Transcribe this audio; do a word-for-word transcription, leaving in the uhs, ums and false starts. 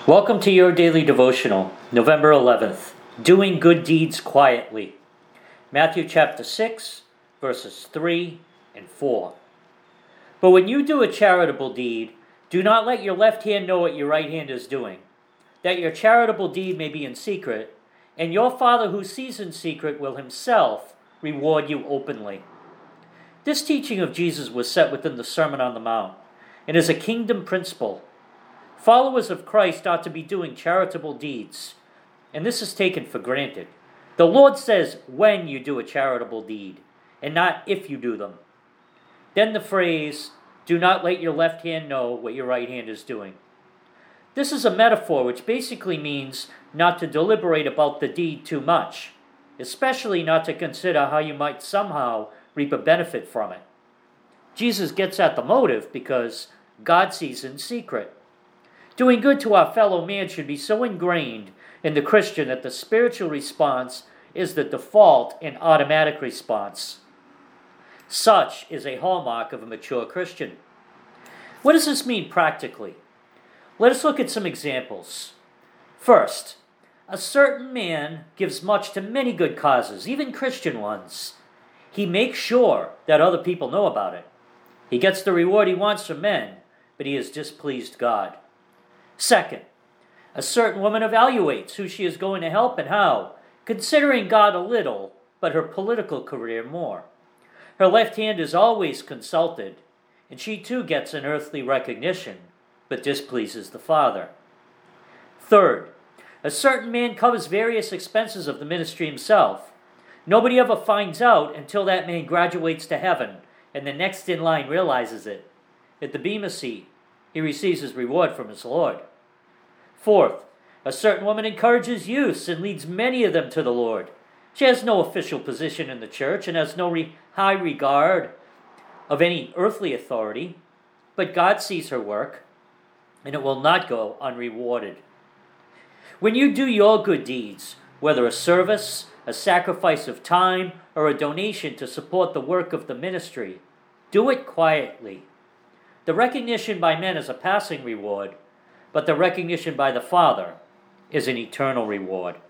Welcome to your daily devotional, November eleventh, Doing Good Deeds Quietly. Matthew chapter six, verses three and four. But when you do a charitable deed, do not let your left hand know what your right hand is doing, that your charitable deed may be in secret, and your Father who sees in secret will himself reward you openly. This teaching of Jesus was set within the Sermon on the Mount, and is a kingdom principle. Followers of Christ ought to be doing charitable deeds, and this is taken for granted. The Lord says when you do a charitable deed, and not if you do them. Then the phrase, do not let your left hand know what your right hand is doing. This is a metaphor which basically means not to deliberate about the deed too much, especially not to consider how you might somehow reap a benefit from it. Jesus gets at the motive because God sees in secret. Doing good to our fellow man should be so ingrained in the Christian that the spiritual response is the default and automatic response. Such is a hallmark of a mature Christian. What does this mean practically? Let us look at some examples. First, a certain man gives much to many good causes, even Christian ones. He makes sure that other people know about it. He gets the reward he wants from men, but he has displeased God. Second, a certain woman evaluates who she is going to help and how, considering God a little, but her political career more. Her left hand is always consulted, and she too gets an earthly recognition, but displeases the Father. Third, a certain man covers various expenses of the ministry himself. Nobody ever finds out until that man graduates to heaven, and the next in line realizes it. At the Bema seat, he receives his reward from his Lord. Fourth, a certain woman encourages youths and leads many of them to the Lord. She has no official position in the church and has no re- high regard of any earthly authority, but God sees her work, and it will not go unrewarded. When you do your good deeds, whether a service, a sacrifice of time, or a donation to support the work of the ministry, do it quietly. The recognition by men is a passing reward, but the recognition by the Father is an eternal reward.